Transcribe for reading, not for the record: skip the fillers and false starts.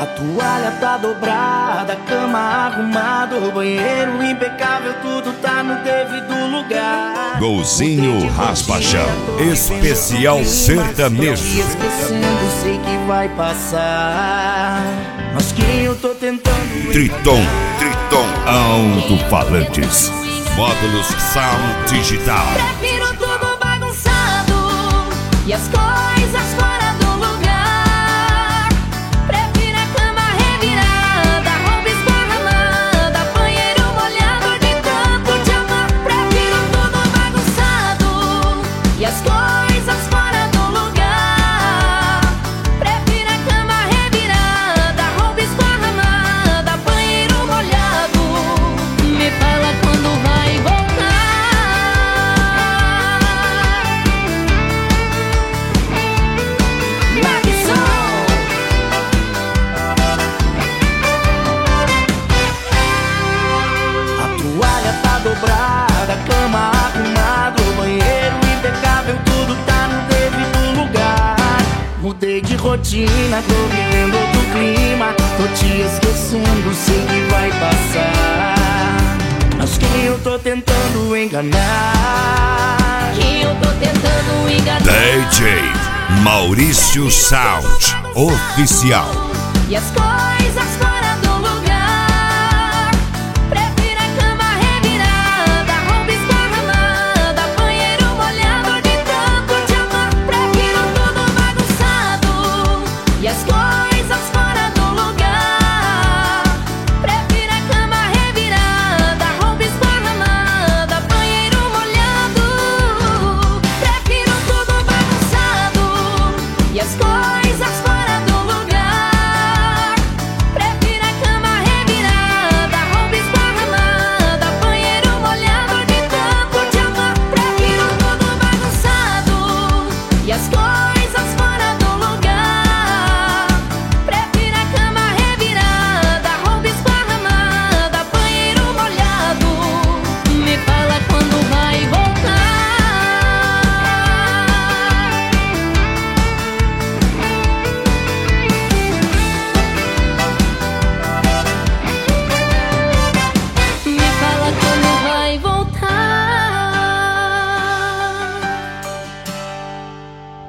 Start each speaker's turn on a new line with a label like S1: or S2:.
S1: A toalha tá dobrada, a cama arrumada, o banheiro impecável, tudo tá no devido lugar.
S2: Golzinho Raspachão, especial sertanejo.
S1: Esquecendo, sei que vai passar, mas que eu tô tentando.
S2: Triton Alto-Falantes, módulos Sound Digital.
S3: Prefiro tudo bagunçado e as coisas fora do lugar. Prefiro a cama revirada, roupa esparramada, banheiro molhado de tanto te amar. Prefiro tudo bagunçado e as coisas fora do lugar. Prefiro a cama revirada, roupa esparramada, banheiro molhado. Me fala quando vai voltar.
S1: Dobrada, a cama arrumada, o banheiro impecável, tudo tá no devido lugar. Mudei de rotina, tô vivendo outro clima, tô te esquecendo, sei que vai passar, mas quem eu tô tentando enganar?
S3: Quem eu tô tentando enganar?
S2: DJ Maurício Sound Oficial.
S3: E as coisas